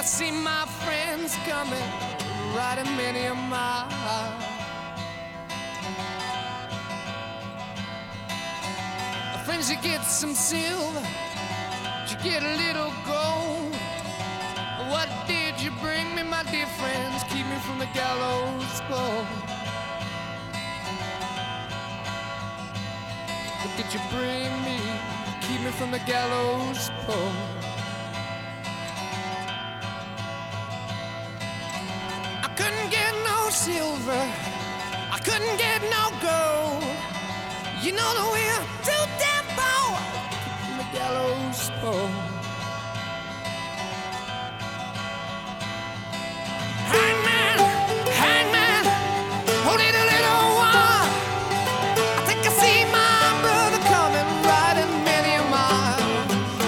see my friends coming, riding many a mile. Friends, you get some silver, you get a little gold. What did you bring me, my dear friends? Keep me from the gallows pole. What did you bring me? Keep me from the gallows pole. I couldn't get no silver, I couldn't get no gold. You know that we're too damn poor. Keep from the gallows pole. Hangman, hangman, hold it a little while. I think I see my brother coming, riding many a mile.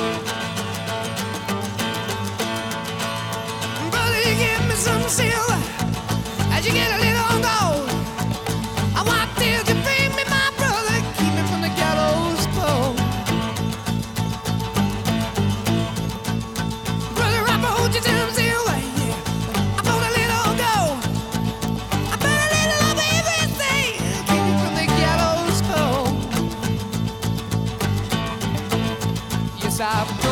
Brother, you give me some silver as you get a little gold. I want till you bring me my brother, keep me from the gallows pole. Brother, I hold you some silver, yeah. I put a little gold, I put a little of everything, keep me from the gallows pole. Yes, I